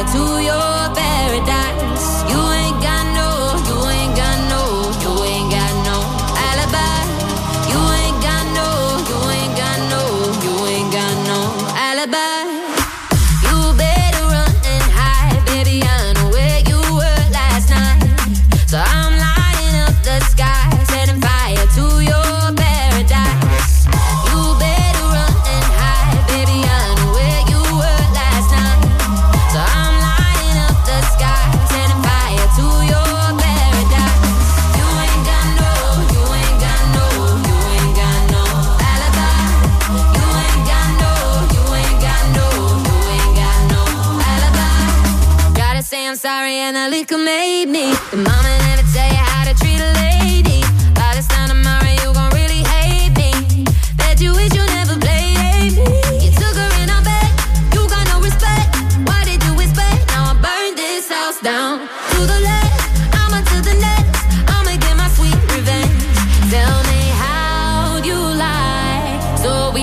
fire to your paradise. You ain't got no, you ain't got no, you ain't got no alibi. You ain't got no, you ain't got no, you ain't got no alibi. You better run and hide, baby, I know where you were last night. So I'm lighting up the sky, setting fire to your paradise. You better run and hide, baby, I know where you were last night. So I'm lighting up the sky, setting fire to your paradise. You ain't got no, you ain't got no, you ain't got no alibi. You ain't got no, you ain't got no, you ain't got no alibi. Gotta say I'm sorry and the liquor made me. The mama never tell you how to treat a lady. By this time tomorrow you gon' really hate me. Bet you wish you never played me. You took her in our bed, you got no respect. What did you expect? Now I burned this house down to the left, I'ma to the next. I'ma get my sweet revenge. Tell me how you lie so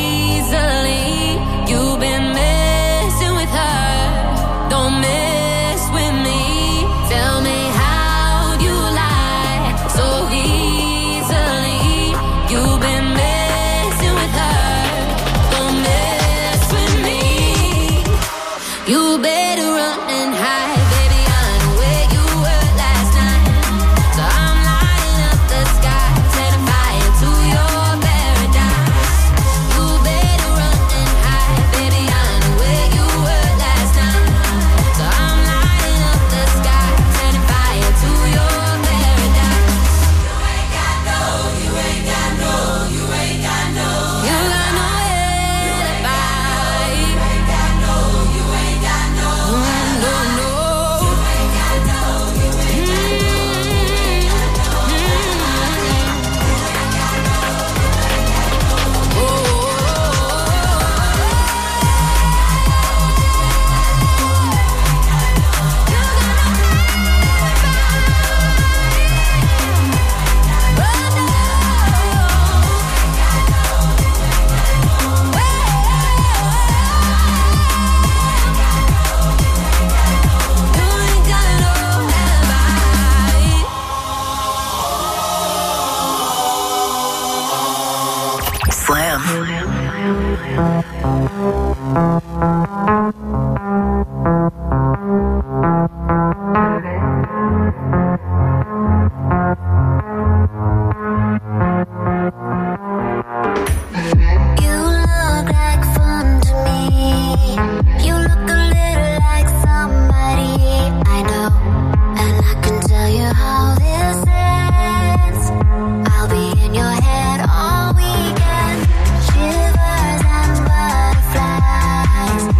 easily. You've been messing with her, don't mess with me. Tell me how you lie so easily. You've been messing with her, don't mess with me. You better run and hide, baby, I know where you were last night. So I'm lighting up the sky, setting fire to your paradise. You better run and hide, baby, I know where you were last night. So I'm lighting up the sky, setting fire to your paradise. You ain't got no, you ain't got no, you ain't got no. You got no alibi. You ain't got no, you ain't got no. No, no. You ain't got no, you ain't got no. You look like fun to me. You look a little like somebody I know, and I can tell you how this ends. I'll be in your head all weekend. Shivers and butterflies.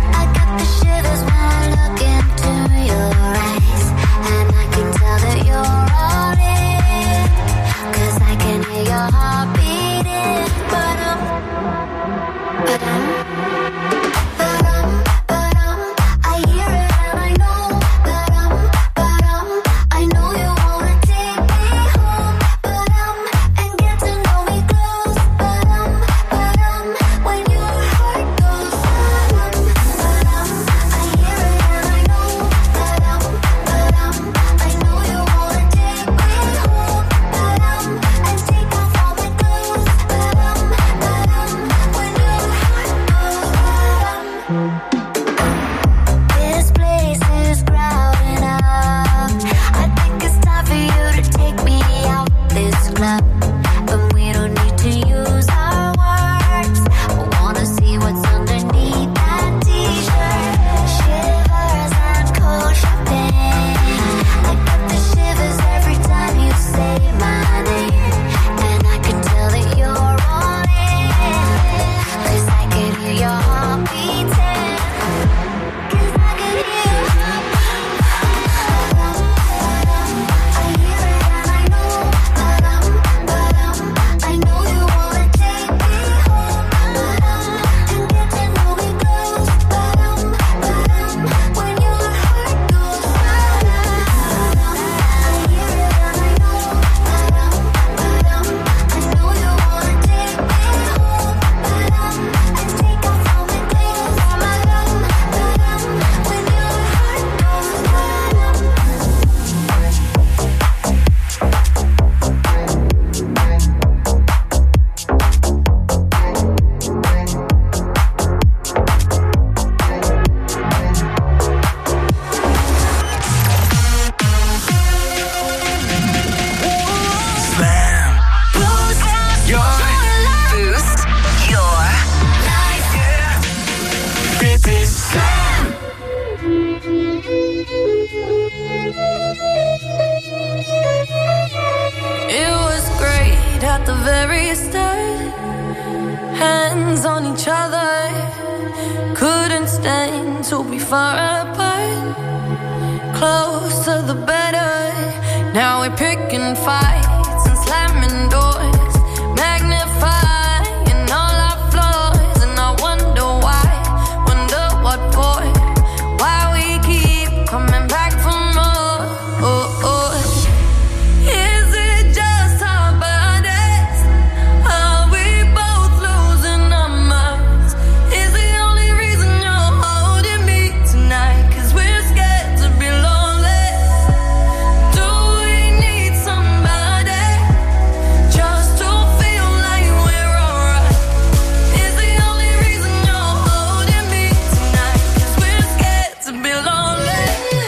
at the very start, hands on each other, couldn't stand to be far apart, close to the better. Now we're picking fights and slamming doors, magnifying all our flaws, and I wonder why, wonder what for, why we keep coming back for more. Oh, oh. Is it just our bodies? Are we both losing our minds? Is the only reason you're holding me tonight 'cause we're scared to be lonely? Do we need somebody just to feel like we're alright? Is the only reason you're holding me tonight 'cause we're scared to be lonely?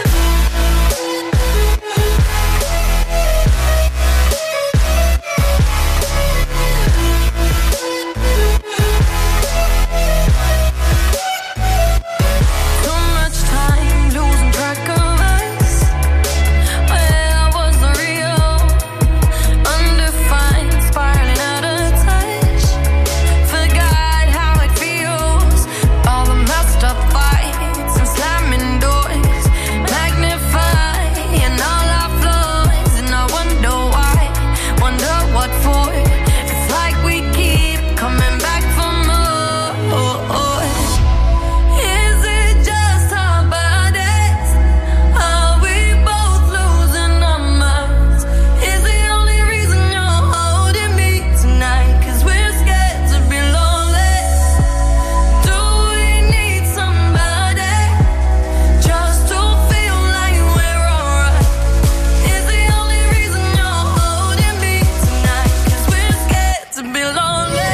Too much time losing track of us. Where was the real? Undefined, spiraling out of touch. Forgot how it feels. All the messed up fights and slamming doors, magnifying all our flaws, and I wonder why, wonder what for. It's like we keep coming back for more. Oh, oh. Is it just our bodies? Are we both losing our minds? Is the only reason you're holding me tonight 'cause we're scared to be lonely? Do we need somebody just to feel like we're alright? Is the only reason you're holding me tonight 'cause we're scared to be lonely?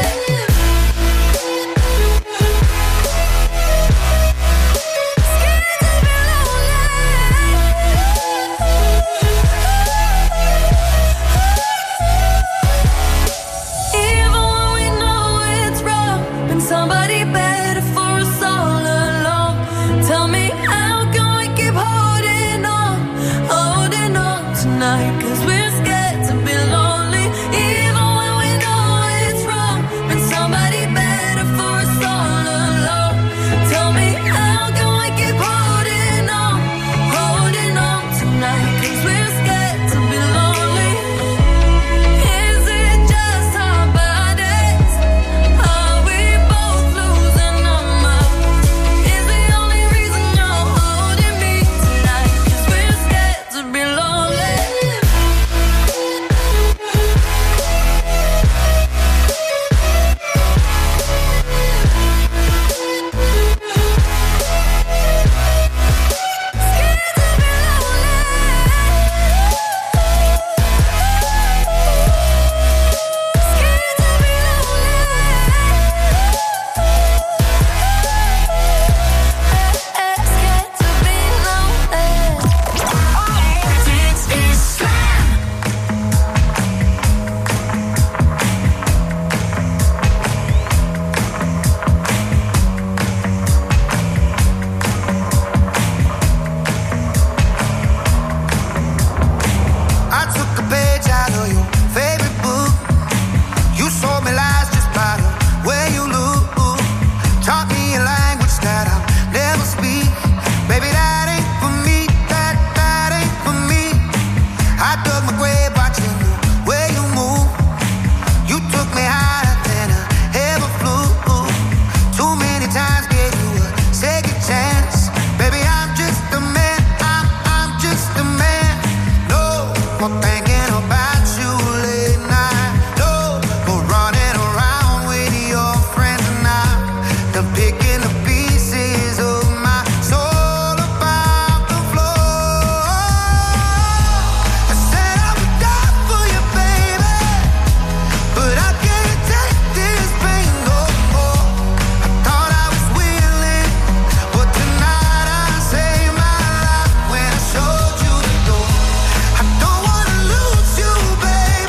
Even when we know it's wrong, been somebody better for us all along. Tell me, how can we keep holding on tonight? 'Cause we're scared to be lonely. Even when we know it's wrong, been somebody better for us all along. Tell me, how can we keep holding on tonight? 'Cause we're scared to be lonely. Is it just our bodies? Are we both losing our minds? Is the only reason you're holding me tonight 'cause we're scared to be lonely? I took a page out of your favorite book. You sold me lies just by the way you look. Taught me a language that I'll never speak. Baby, that ain't for me. That ain't for me. I dug my grave watching the way you move. You took me higher than I ever flew. Too many times gave you a second chance. Baby, I'm just a man. I'm just a man. No more thinking about you late night. No more running around with your friends and I'm done picking the pieces of my soul about the floor. I said I would die for you, baby, but I can't take this pain no more. I thought I was willing, but tonight I saved my life when I showed you the door. I don't wanna lose you, baby.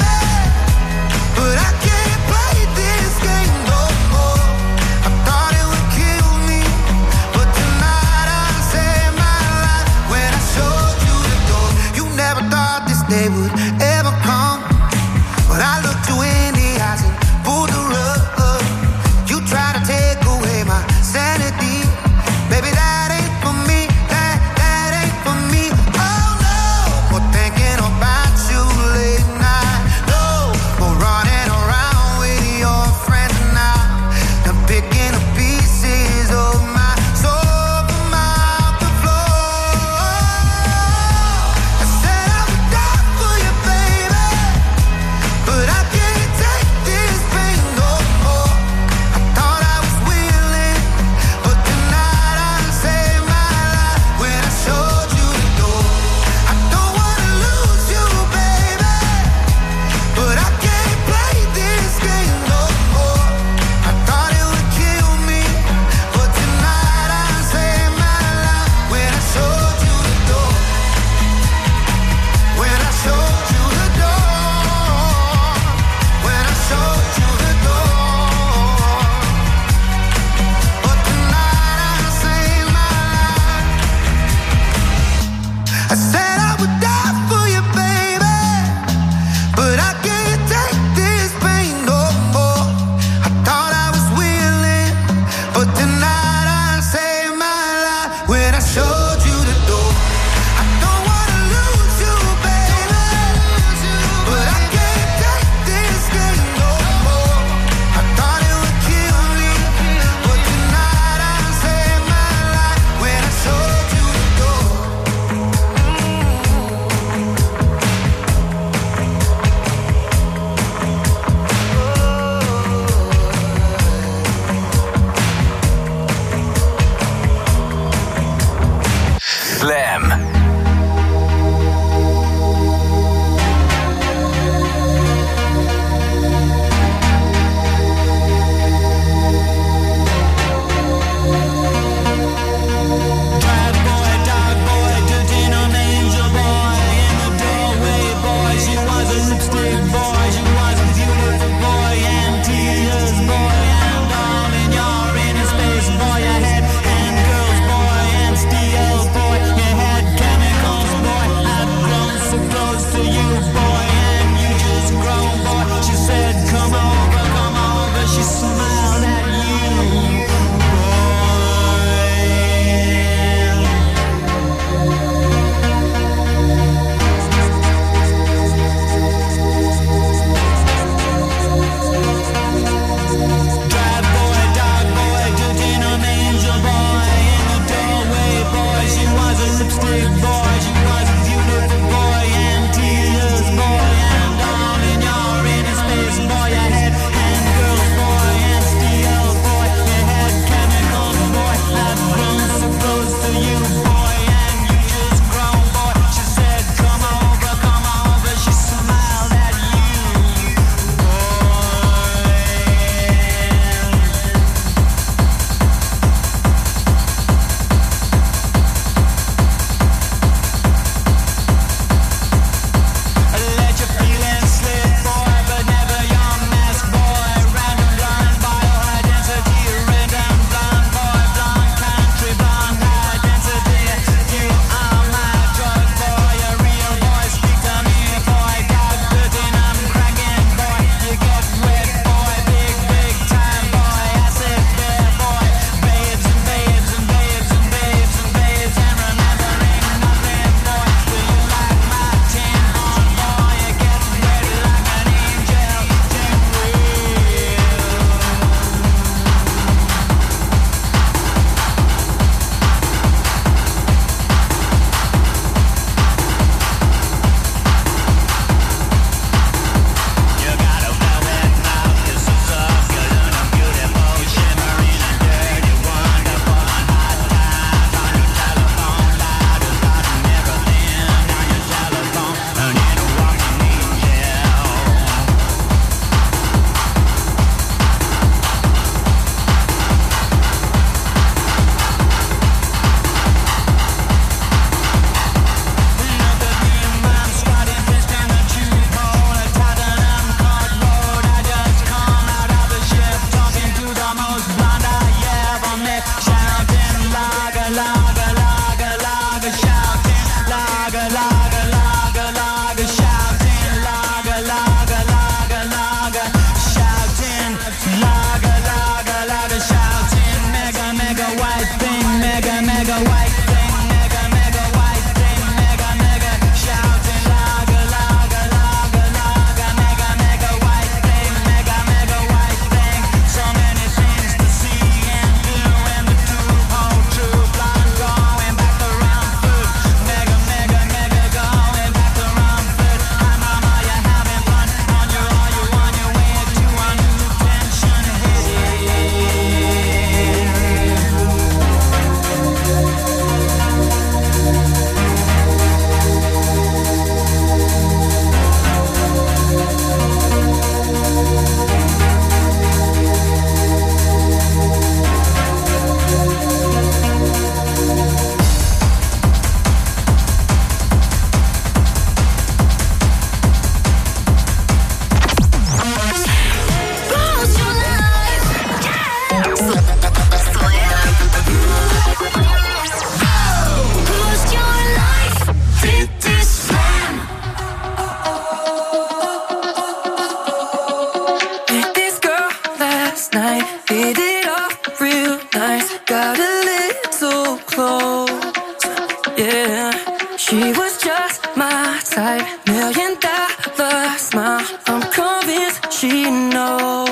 smile. I'm convinced she knows.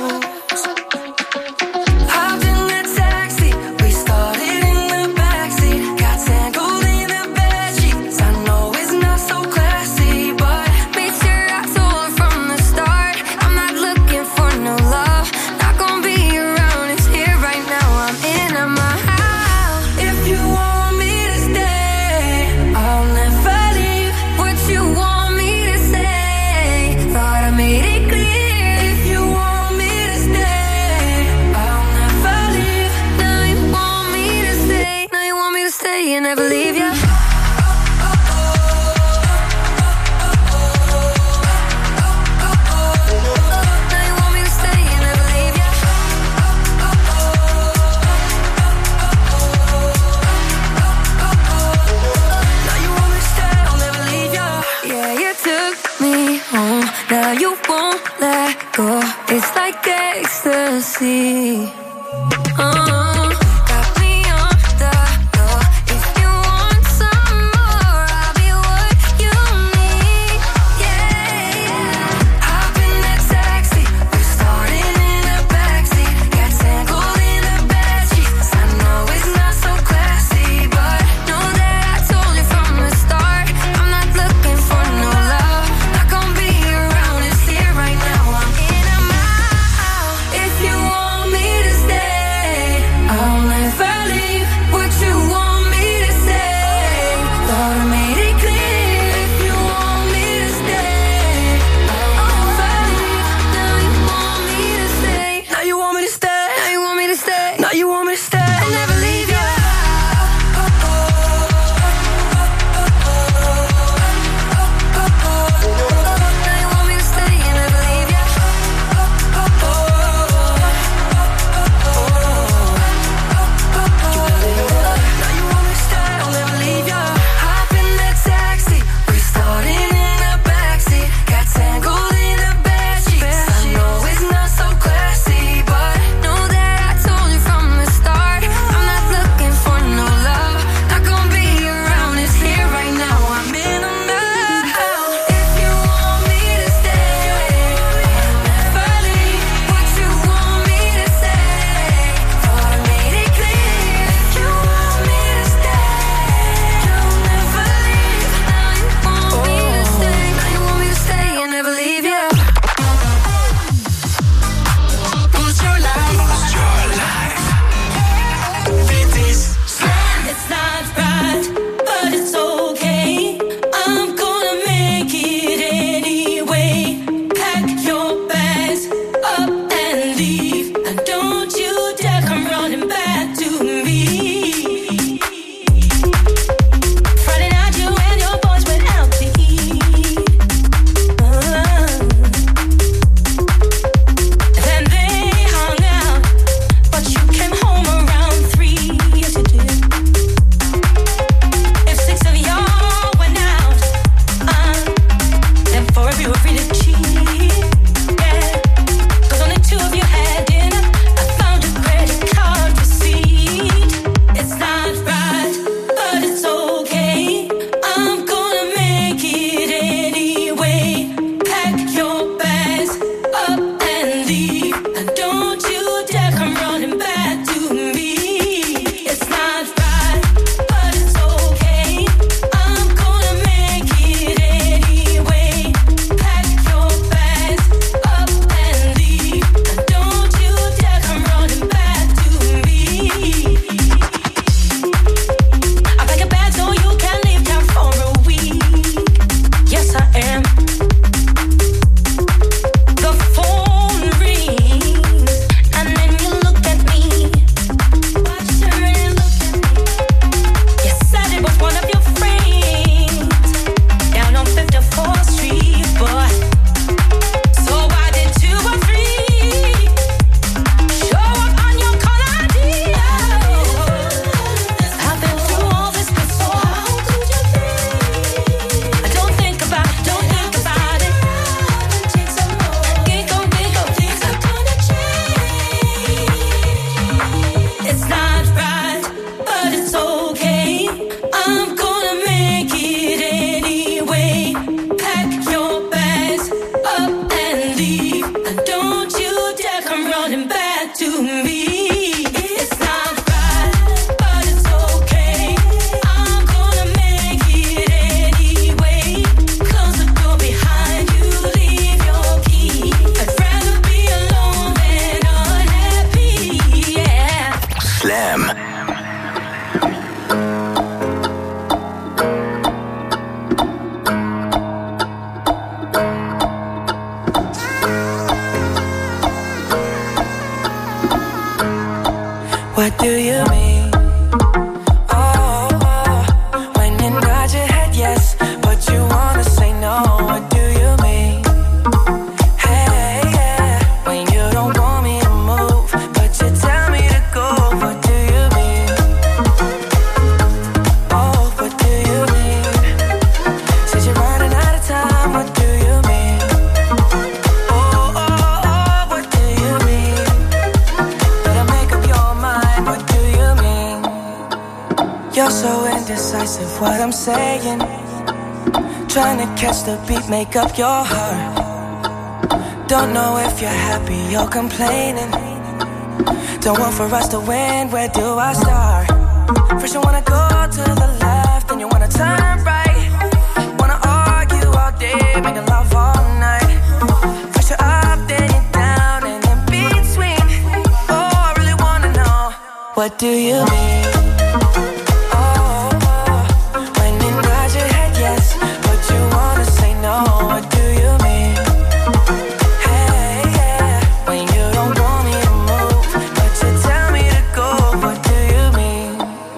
Hopped in the taxi, we started in the backseat. Got tangled in the bedsheets. I know it's not so classy, but made sure I told her from the start, I'm not looking for no love. Not gonna be around, it's here right now. I'm in, I'm out. If you want me to stay, I'll never leave. What you want me to say, thought I made it clear. If you want me to stay, I'll never leave. Now you want me to stay, now you want me to stay and never leave ya. Now you want me to stay and never leave ya. Now you want me to stay, I'll never leave ya. Yeah, you took me home, now you won't let go. It's like ecstasy. Got me on the go. If you want some more, I'll be what you need. Yeah, hop in that taxi, we started in the backseat. Got tangled in the bedsheets. I know it's not so classy, but know that I told you from the start, I'm not looking for no love. Not gonna be around, it's here right now. I'm in, I'm out. If you want me to stay, What do you mean? Oh, when you nod your head yes, but you wanna say no. What do you mean? Hey, yeah, when you don't want me to move, but you tell me to go. What do you mean? Oh, what do you mean? Said you're running out of time. What do you mean? Oh, what do you mean? Better make up your mind. What do you mean? You're so indecisive, what I'm saying. Trying to catch the beat, make up your heart. Don't know if you're happy or complaining. Don't want for us to win, where do I start? First you wanna go to the left, then you wanna turn right. Wanna argue all day, making love all night. First you're up, then you're down, and in between. Oh, I really wanna know, what do you mean? When you nod your head yes, but you wanna say no. What do you mean? Hey, yeah, when you don't want me to move, but you tell me to go. What do you mean?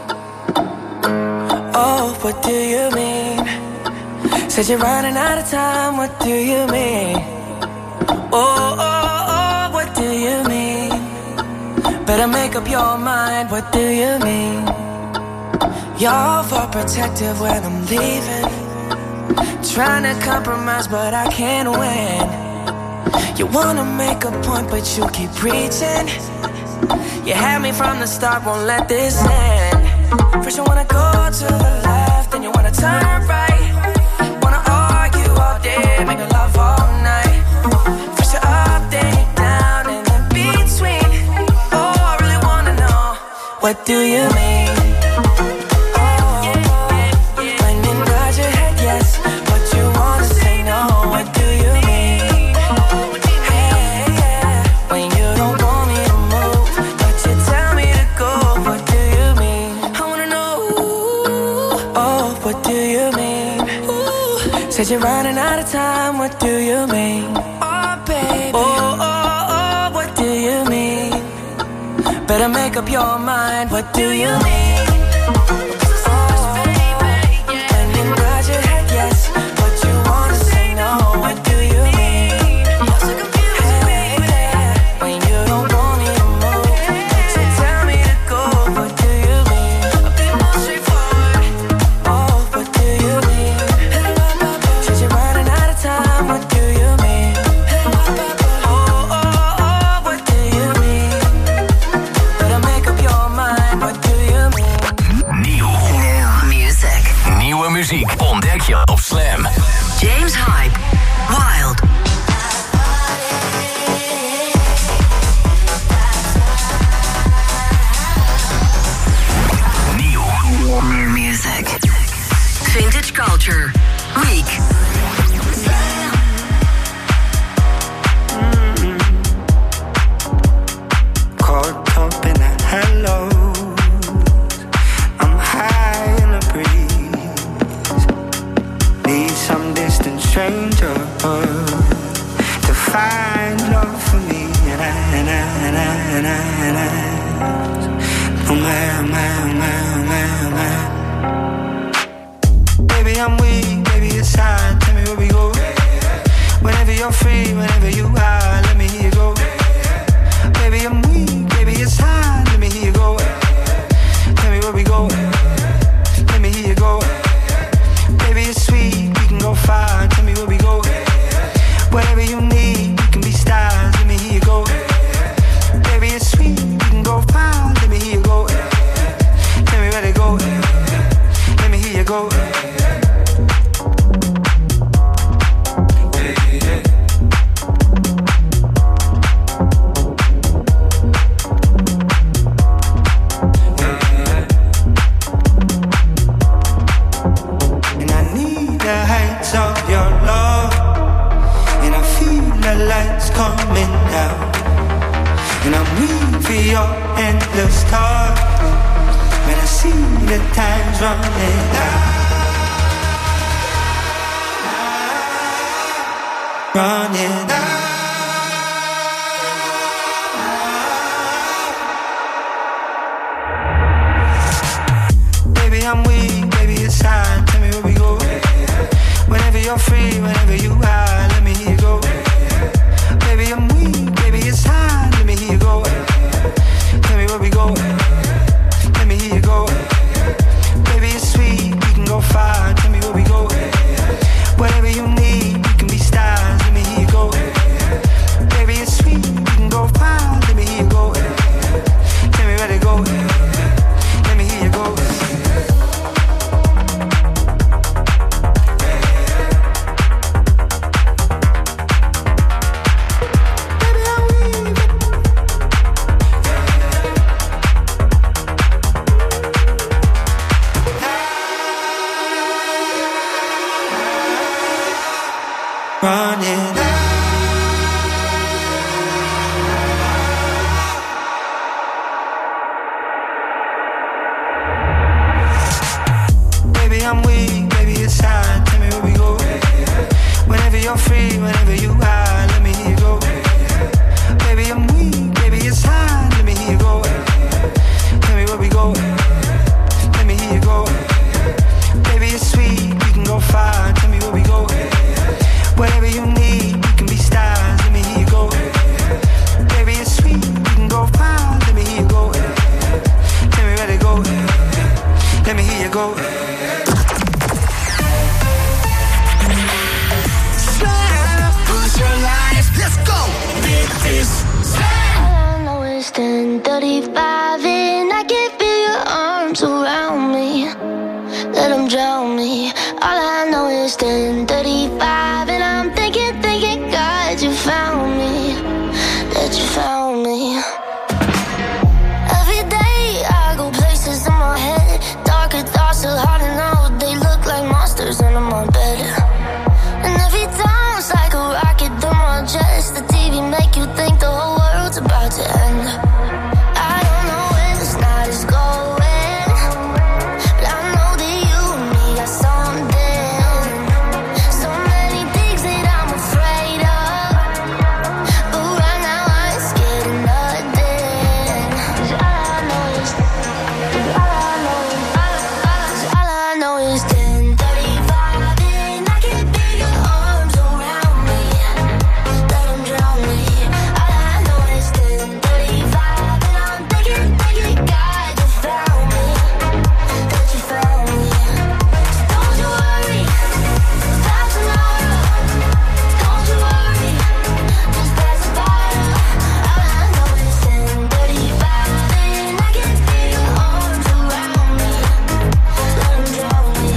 Oh, what do you mean? Said you're running out of time. What do you mean? Oh, what do you mean? Better make up your mind. What do you mean? You're overprotective when I'm leaving. Trying to compromise, but I can't win. You wanna make a point, but you keep preaching. You had me from the start, won't let this end. First you wanna go to the left, then you wanna turn right. Wanna argue all day, making love all night. First you're up, then you're down, and in between. Oh, I really wanna know, what do you mean? Said you're running out of time. What do you mean? Oh, baby. Oh, what do you mean? Better make up your mind. What do you mean? When you nod your head yes, but you wanna say no. What do you mean? You're so confusing, baby. When you don't want me to move, but you tell me to go. What do you mean? I'll be more straightforward. Oh, what do you mean? What do you mean? Oh, what do you mean? Better make up your mind. What do you mean? Nieuw music. Nieuwe muziek ontdek je op Slam. James Hype, Wild. Nieuw music. Vintage Culture, Week. Hello, I'm high in the breeze. Need some distant stranger to find love for me. And I. Oh my. Baby, I'm weak, baby, it's hard. Tell me where we go. Whenever you're free, whenever you are, let me hear you go. Baby, I'm weak, baby, it's hard. Let me hear you go. Tell me where we go. Let me hear you go. Baby, it's sweet, we can go far. Tell me where we go. Whatever you need, we can be stars. Let me hear you go. Baby, it's sweet, we can go far. Let me hear you go. Tell me where to go. Let me hear you go. Coming down, and I'm weak for your endless talk. When I see the time's running out, running. Baby, I'm weak, baby, it's time. Tell me where we go. Whenever you're free, whenever you are, let me hear you go. Baby, I'm weak, baby, it's time. Let me hear you go. Tell me where we go. Let me hear you go. Baby, it's sweet, we can go far. Tell me where we go. Whatever you need, we can be stars. Let me hear you go. Baby, it's sweet, we can go far. Let me hear you go. Tell me where to go. Let me hear you go. Running. Baby, I'm weak, baby, it's time. Tell me where we go. Whenever you're free, whenever you are, let me hear you go. Baby, I'm weak, baby, it's time. Let me hear you go. Tell me where we go. Let me hear you go. Baby, it's sweet, we can go far. Tell me where we go. Whatever you need, we can be stars. Let me hear you go. Baby, it's sweet, we can go far. Let me hear you go. Tell me where to go. Let me hear you go. Slam, push your life. Let's go. This is Slam. All I know is 10:35 and I can feel your arms around me. Let them drown me. All I know is 10:35 and I'm thinking, God, you found me. That you found me. Every day I go places in my head. Darker thoughts are hard to know. They look like monsters under my bed. And every time it's like a rocket through my chest. The TV make you think the whole world's about to end. I don't know where this night is going, but I know that you and me got something. So many things that I'm afraid of, but right now I ain't scared of nothing. 'Cause all I know is 10:35 and I can feel your arms around me. Let them drown me. All I know is 10:35 and I'm thinking, God, you found me. That you found me. Don't you worry about tomorrow. Don't you worry, just pass the bottle. All I know is 10:35 and I can feel your arms around me. Let them drown me.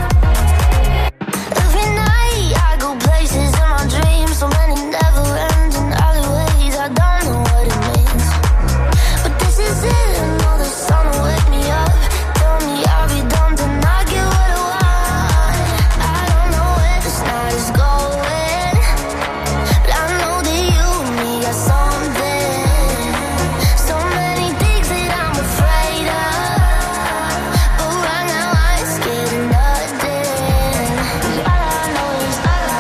Every night I go places in my dreams, so many never-ending alleyways. I don't know what it means, but this is it. I know the sun will wake me up. Tell me I'll be done, then I get what I want. I don't know where this night is going, but I know that you and me got something. So many things that I'm afraid of, but right now I ain't scared of nothing. 'Cause all I know is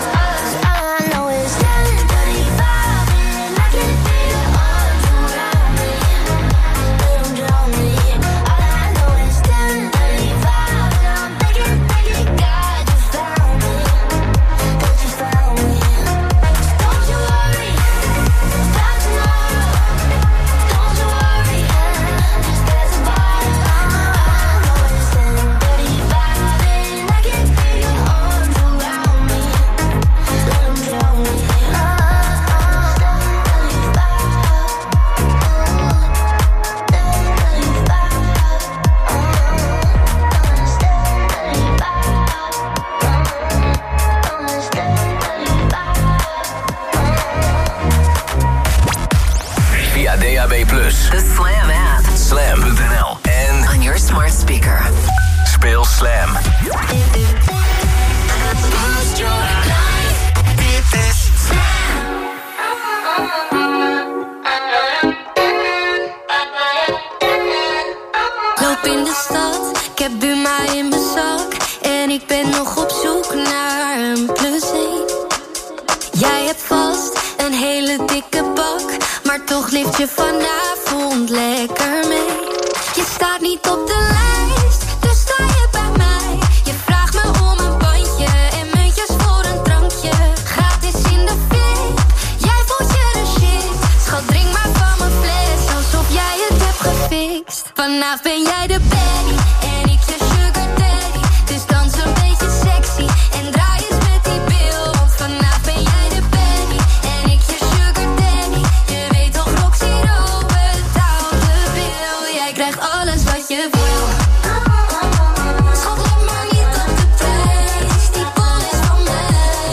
10:35 and I can feel your arms around me. Let them drown me. All I know is 10:35 and I'm thinking, God, you found me. That you found me. Don't you worry about tomorrow. Don't you worry, just pass the bottle. All I know is 10:35 and I can feel your arms around me. Let them drown me. Via DAB+, The Slam app. slam.nl en On your smart speaker. speel Slam. Boost your life. Dit is Slam. Loop in de stad, ik heb Buma in mijn zak. En ik ben nog op zoek naar een +1. Jij Maar toch lift je vanavond lekker mee. Je staat niet op de lijst, dus sta je bij mij. Je vraagt me om een bandje en muntjes voor een drankje. Gratis in de VIP, jij voelt je de shit. Schat, drink maar van mijn fles, alsof jij het hebt gefixt. Vanavond ben jij de baddie en ik je sugar daddy. Dus dans een beetje sexy en draai eens met die bil. Want vanavond ben jij de baddie en ik je sugar daddy. Je weet toch, Roxy Rowe betaalt de bil. Jij krijgt alles wat je wil. Schat, let maar niet op de prijs, die bon is van mij.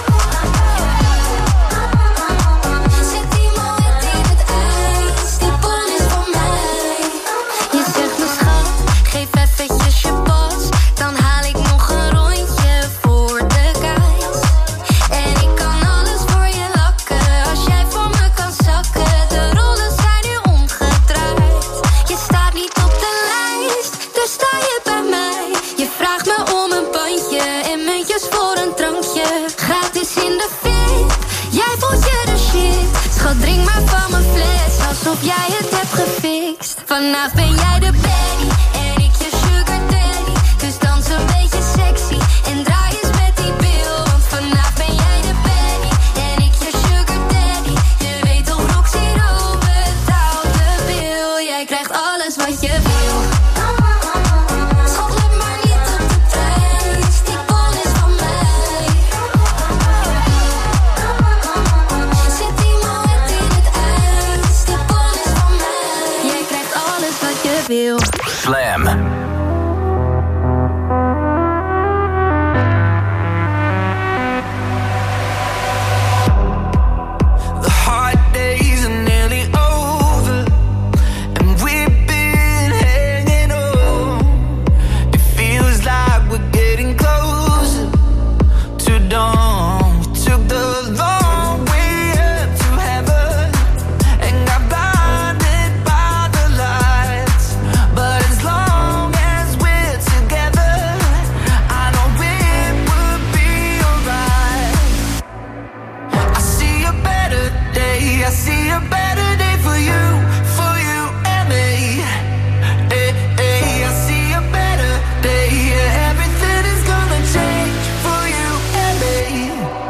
Zet die moed in het ijs, die bon is van mij. Je zegt me schat, geef eventjes je pas. Dan haal ik nog een rondje voor de guys. En ik kan alles voor je lakken, als jij voor me kan zakken. De rollen zijn nu omgedraaid. Je staat niet op de lijst, dus sta je bij mij. Je vraagt me om een bandje en muntjes voor een drankje. Gratis in de VIP, jij voelt je de shit. Schat, drink maar van mijn fles, alsof jij het hebt gefixt. Vanavond ben jij de baddie en ik je sugar daddy. Dus dans een beetje sexy en draai eens met die bil. Want vanavond ben jij de baddie en ik je sugar daddy. Je weet toch, Roxy Rowe betaalt de bil. Jij krijgt alles wat je wil. Schat, let maar niet op de prijs, die bon is van mij. Zet die moed in het ijs, die bon is van mij. Jij krijgt alles wat je wil. Slam. The hard days are nearly over, and we've been hanging on. It feels like we're getting closer to dawn. We took the long way up to heaven and got blinded by the lights. But as long as we're together, I know it will be alright. I see a better day, I see a better day for you and me. Hey, hey, I see a better day, yeah, everything is gonna change for you and me.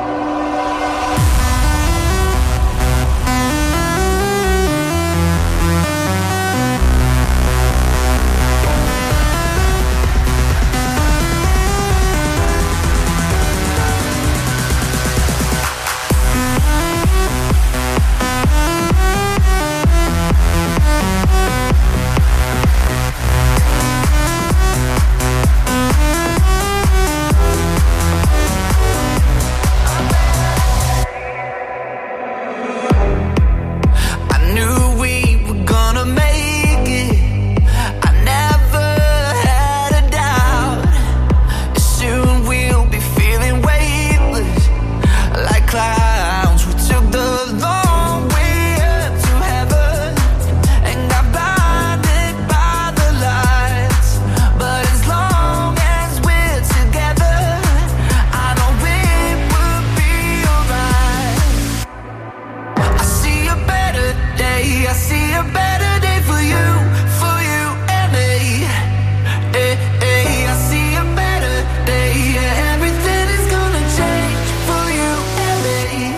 I knew we were gonna make it. I never had a doubt. Soon we'll be feeling weightless like clouds. We took the long way up to heaven and got blinded by the lights. But as long as we're together, I know it will be alright. I see a better day, I see a better day for you and me. Hey, hey, I see a better day, yeah, everything is gonna change for you and me.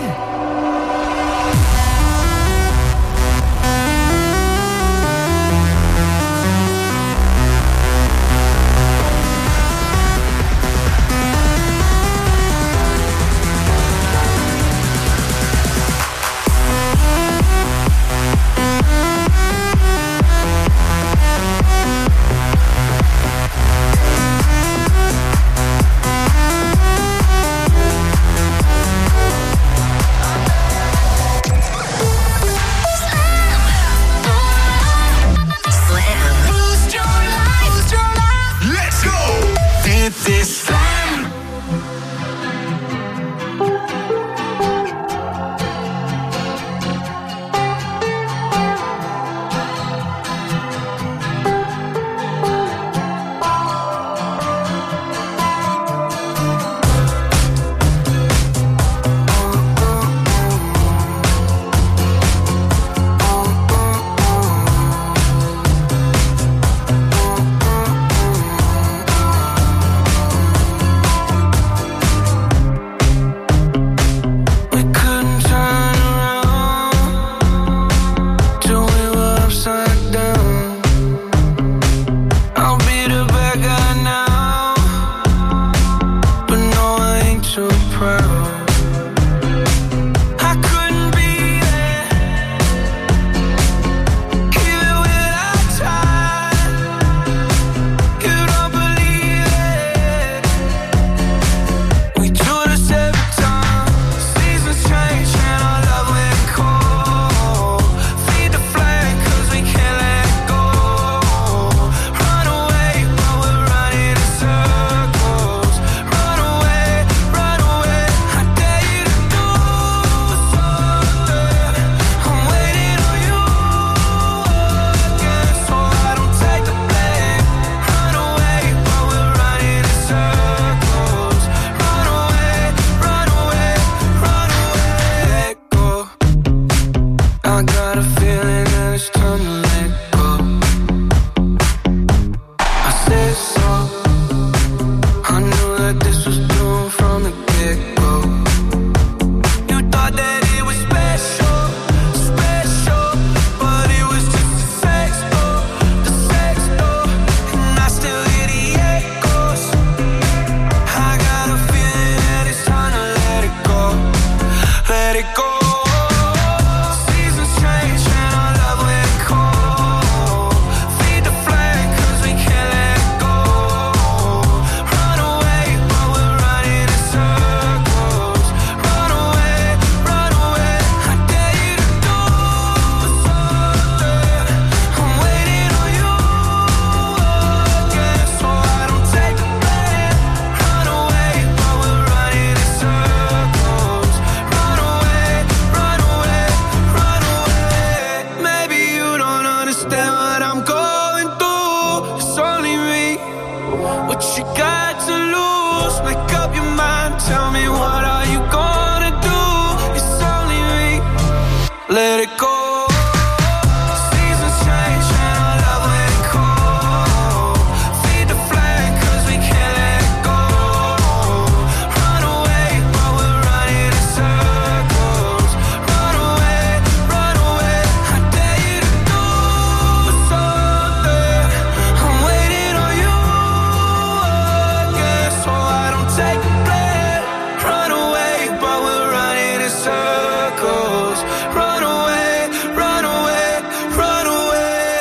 let it go. Seasons change and I love when it cold. Feed the flame 'cause we can't let it go. Run away, but we're running in circles. Run away, I dare you to do something. I'm waiting on you again, so I don't take the blame. Run away, but we're running in circles. Run away, run away, run away.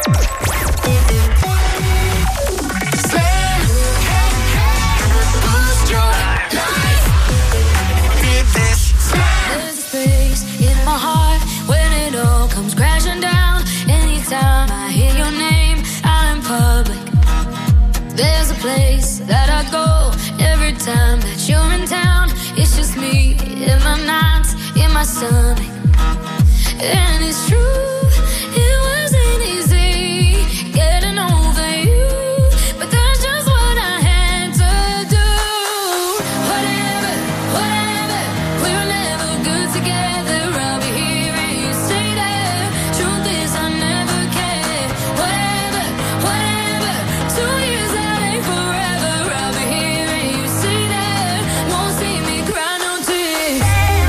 Slam, boost your life. Did this. There's a space in my heart when it all comes crashing down. Anytime I hear your name out in public, there's a place that I go every time that you're in town. It's just me in my nights, in my stomach. And it's true, it wasn't easy getting over you, but that's just what I had to do. Whatever, we were never good together. I'll be here and you stay there. Truth is I never cared. Whatever, 2 years that ain't forever. I'll be here and you stay there. Won't see me cry no tears.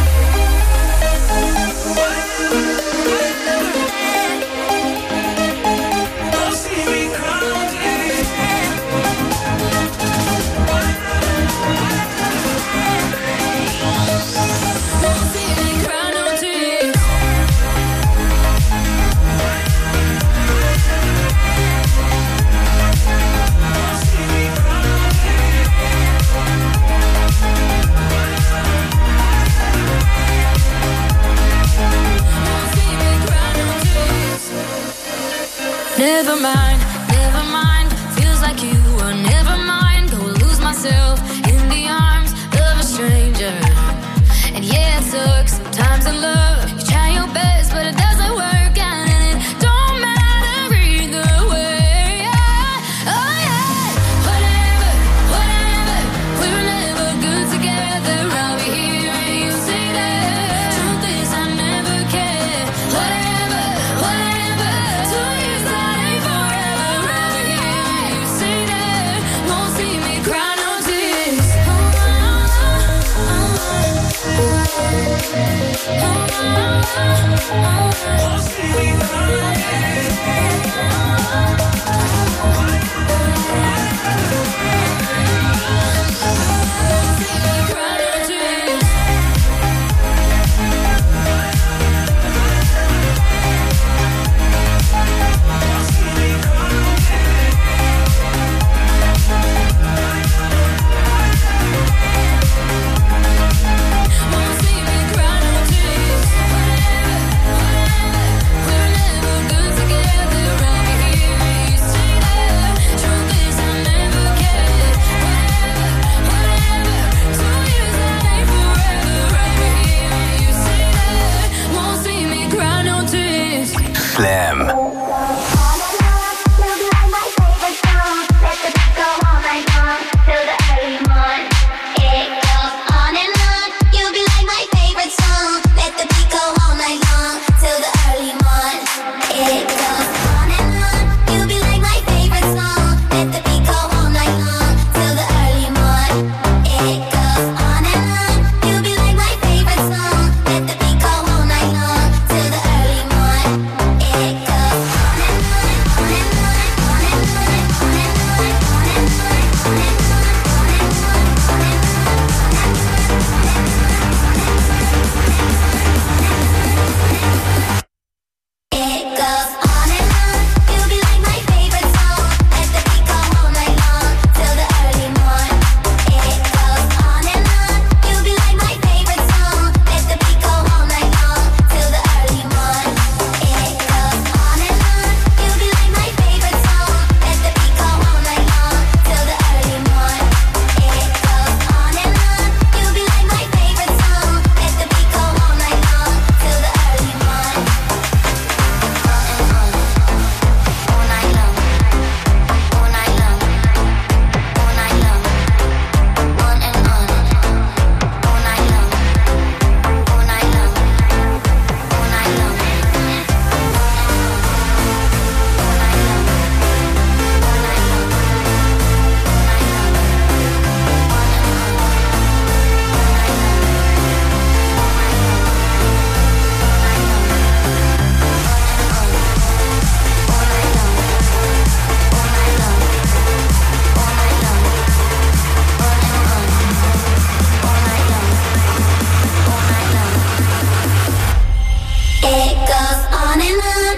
Won't see me cry no tears. Won't see me cry no tears. Never mind, feels like you were never mine. Go lose myself in the arms of a stranger. And yeah, it sucks sometimes in love. You try your best, but it doesn't work out, and it don't matter either way. Oh yeah, whatever, we were never good together. I'll be here and you stay there. Truth is I never cared. Whatever, 2 years that ain't forever. I'll be here and you stay there. Won't see me cry no tears. Won't see me cry no tears. Won't see me cry no tears. We were never good together. I'll be here and you stay there. Truth is I never cared. Whatever, 2 years that ain't forever. I'll be here and you stay there. Won't see me cry no tears. Slam. It goes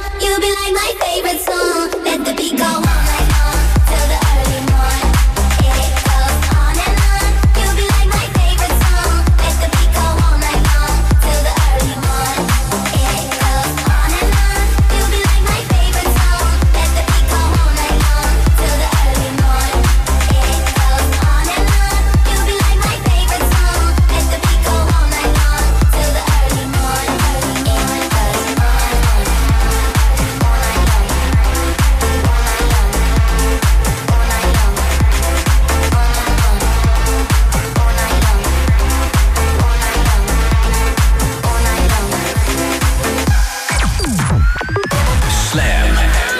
You'll be like my favorite song. Let the beat go all night long till the early morn. It goes on and on. You'll be like my favorite song. Let the beat go all night long till the early morn. It goes on and on. You'll be like my favorite song. Let the beat go all night long till the early morn. It goes on and on. You'll be like my favorite song. Let the beat go all night long till the early morn. It goes on. Slam.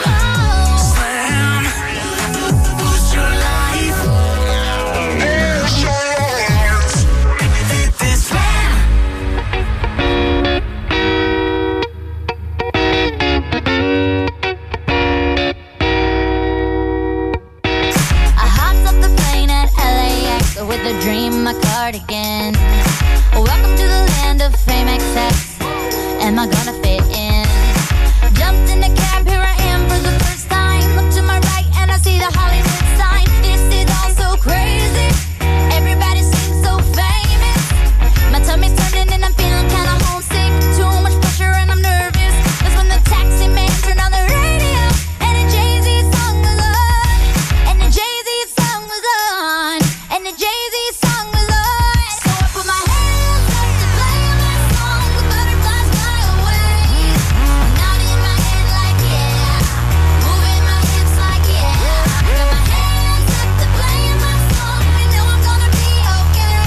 I hopped off the plane at LAX with a dream, my cardigan. Welcome to the land of fame excess. Am I gonna fit in? Jumped in the cab, here I am for the first time. Look to my right and I see the Hollywood sign. This is all so crazy. Everybody seems so famous. My tummy's turning and I'm feeling kinda homesick. Too much pressure and I'm nervous. That's when the taxi man turned on the radio and a Jay-Z song was on. And the Jay-Z song was on. And the Jay-Z song was on. So I put my hands up to play my song. The butterflies fly away. Nodding my head like yeah. Moving my hips like yeah. Got my hands up to play my song. I know I'm gonna be okay.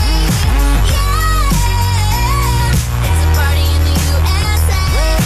Yeah. It's a party in the USA.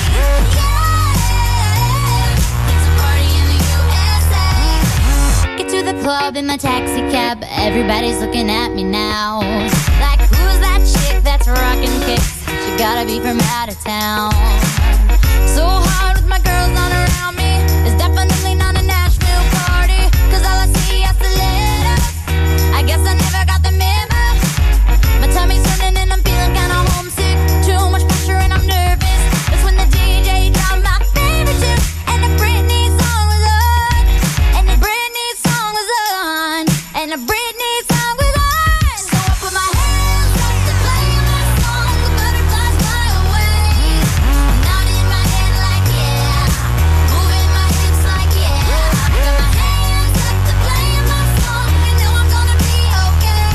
Yeah. It's a party in the USA. Get to the club in my taxi cab. Everybody's looking at me now. Like, who's that chick that's rocking kicks? She gotta be from out of town. So hard with my girls on around me. It's definitely not a Nashville party. Cause all I see is stilettos. I guess I never got the memo. My tummy's turning and I'm feeling kinda homesick. Too much pressure and I'm nervous. That's when the DJ dropped my favorite tune. And the Britney song was on. And the Britney song was on. And the Britney song was on. So I put my hands up to play my song. The butterflies fly away. Nodding my head like yeah. Moving my hips like yeah. Got my hands up to play my song. I know I'm gonna be okay.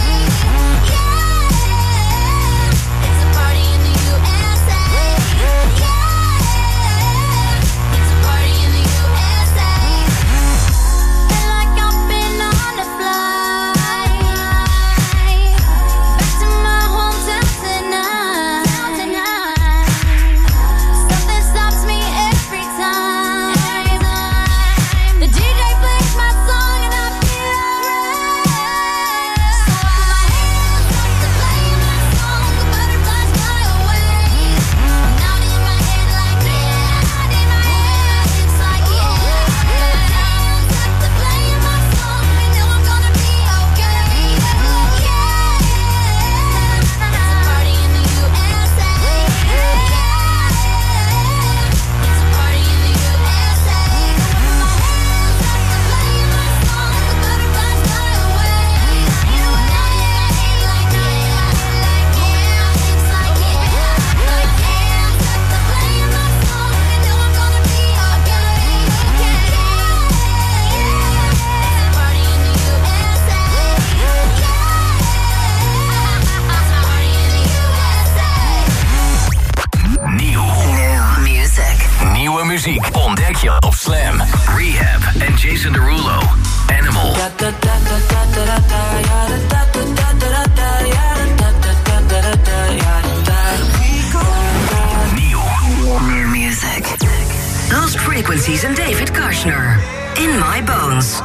Yeah. It's a party in the USA. Yeah. It's a party in the USA. Feel like I've been on a flight back to my hometown tonight. Something stops me every time. The DJ plays my song and I feel alright. So I put my hands up to play my song. The butterflies fly away. Nodding my head like yeah. Moving my hips like yeah. Got my hands up to play my song. I know I'm gonna be okay. Yeah. It's a party in the USA. It's a party in the USA. So I put my hands up to play my song. The butterflies fly away. Nodding my head like yeah. Moving my hips like yeah. Got my hands up to play my song. I know I'm gonna be okay. It's a party in the USA. Nieuw. New music. Nieuwe muziek ontdek je op Slam. Rehab en Jason Derulo. Animal. Nieuw. New music. Lost Frequencies and David Kushner. In My Bones.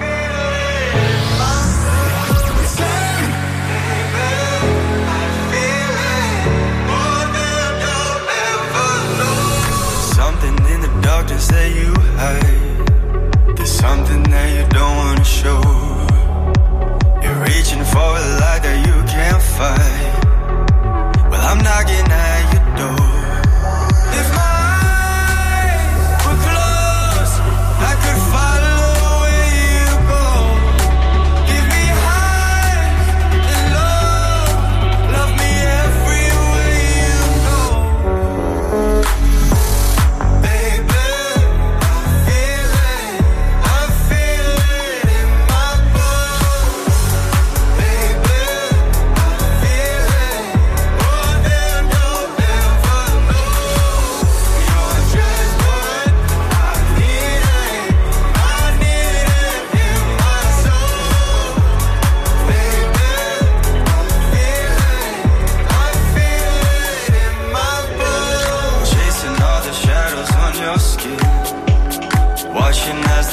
Something in the darkness that you hide. There's something that you don't wanna show. You're reaching for a light that you can't fight. Well, I'm knocking at your door. If my eyes were closed,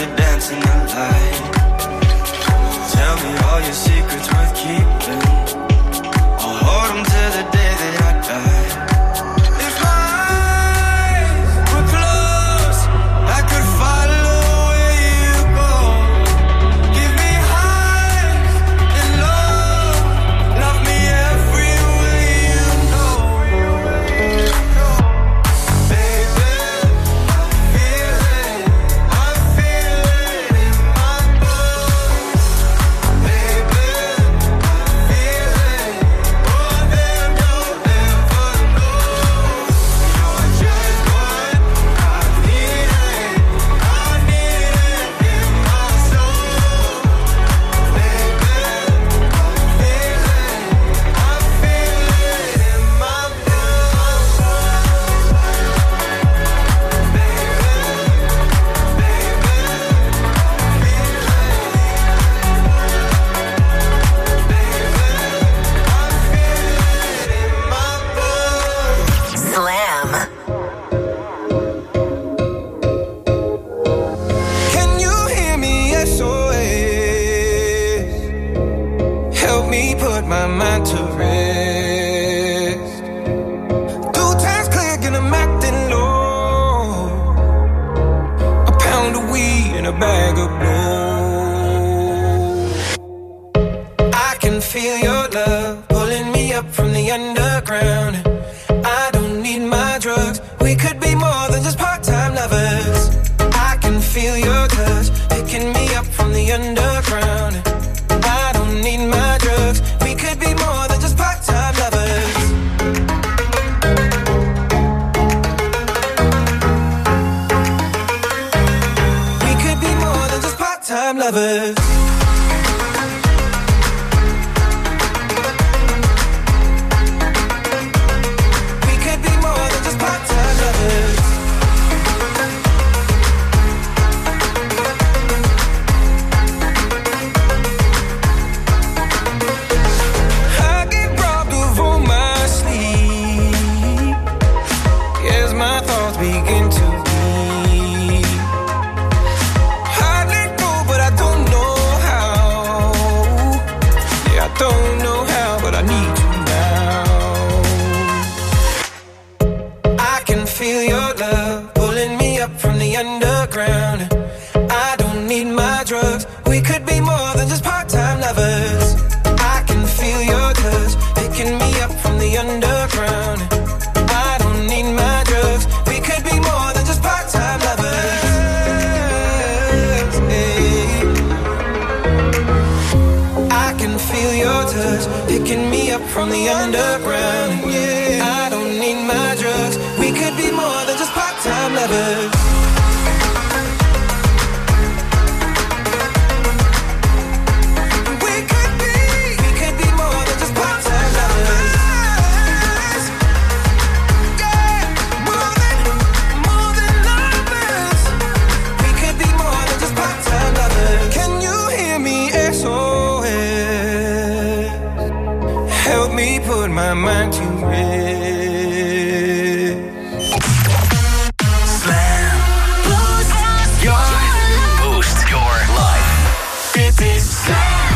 to dance in the light. Tell me all your secrets worth keeping. I'll hold them till the day that I die. If my eyes were closed, I could follow where you go. Give me highs and lows, love me every way you know. Baby, I'm feeling in my bones. Baby, I'm feeling more than you'll ever know. You're just what I needed in my soul. Baby, I'm feeling in my bones. Slam. Can you hear me? SOS. Help me put my mind to rest. 2 times click and I'm acting low. A pound of weed and a bag of blow. I can feel your love pulling me up from the underground. I don't need my drugs. We could be more than just part-time lovers. I can feel your touch picking me up from the underground. I don't need my drugs. We could be more than just part-time lovers. We could be more than just part-time lovers. We could be more than just part-time lovers. I get robbed of all my sleep as my thoughts begin to bleed. I let go, but I don't know how. Yeah, I don't know how, but I need to now. I can feel your love pulling me up from the underground. I don't need my drugs. We could be more than just part-time lovers. I can feel your touch picking me up from the underground. I don't need my drugs. We could be more than just part-time lovers. Hey. I can feel your touch picking me up from the underground. Yeah, I don't need my drugs. We could be more than just part-time lovers. We could be more than just part-time lovers. Yeah, more than lovers. We could be more than just part-time lovers. Can you hear me? SOS. Help me put my mind to rest. Slam. Boost your life. This is Slam.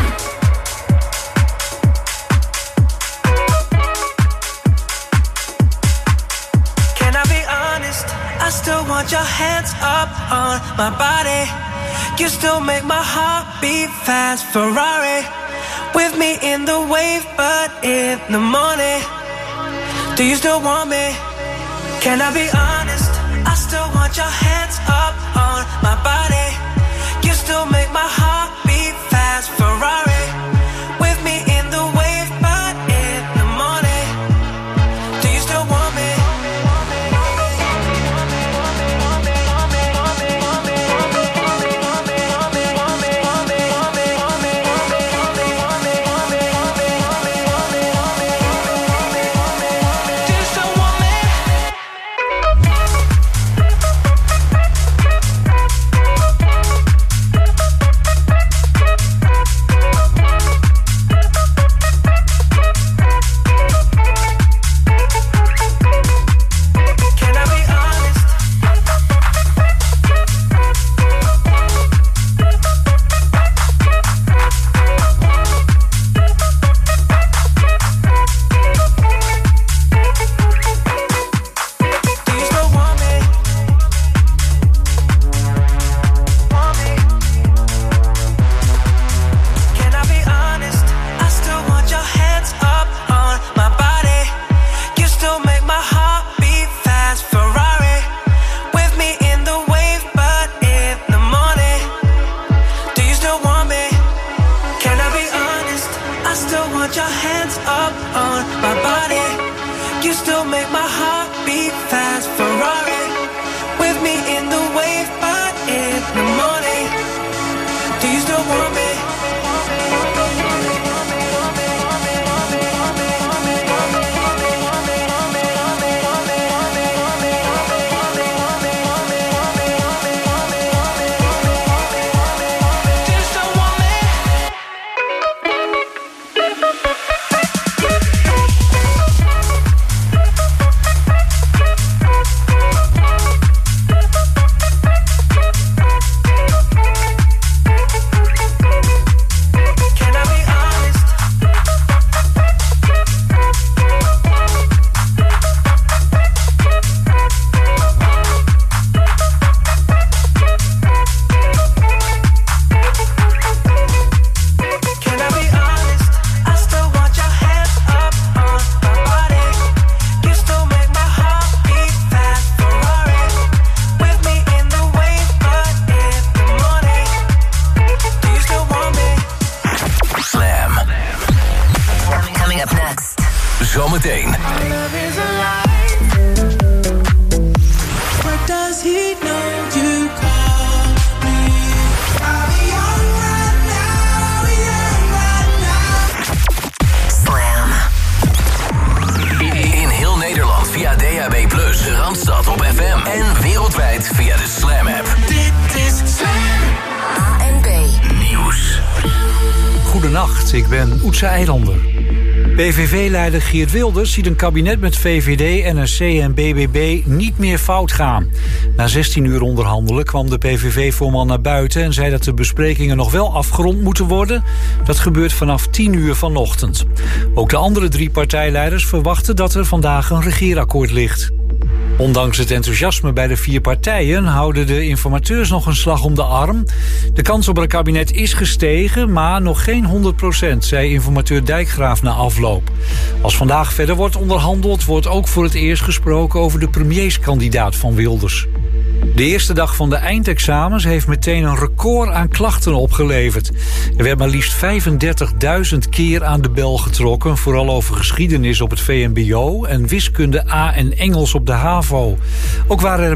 Can I be honest? I still want your hands up on my body. You still make my heart beat fast. Ferrari with me in the wave, but in the morning. Do you still want me? Can I be honest? I still want your hands up on my body. You still make my heart beat fast. Ferrari with me in the wave, but in the morning. Do you still want me? Do you still want me? En wereldwijd via de Slam app. Dit is Slam. ANP Nieuws. Goedenacht, ik ben Oetse Eilander. PVV-leider Geert Wilders ziet een kabinet met VVD, NSC en BBB niet meer fout gaan. Na 16 uur onderhandelen kwam de PVV-voorman naar buiten en zei dat de besprekingen nog wel afgerond moeten worden. Dat gebeurt vanaf 10 uur vanochtend. Ook de andere 3 partijleiders verwachten dat er vandaag een regeerakkoord ligt. Ondanks het enthousiasme bij de 4 partijen houden de informateurs nog een slag om de arm. De kans op een kabinet is gestegen, maar nog geen 100%, zei informateur Dijkgraaf na afloop. Als vandaag verder wordt onderhandeld, wordt ook voor het eerst gesproken over de premierskandidaat van Wilders. De eerste dag van de eindexamens heeft meteen een record aan klachten opgeleverd. Er werd maar liefst 35.000 keer aan de bel getrokken, vooral over geschiedenis op het VMBO en wiskunde A en Engels op de HAVO. Ook waren er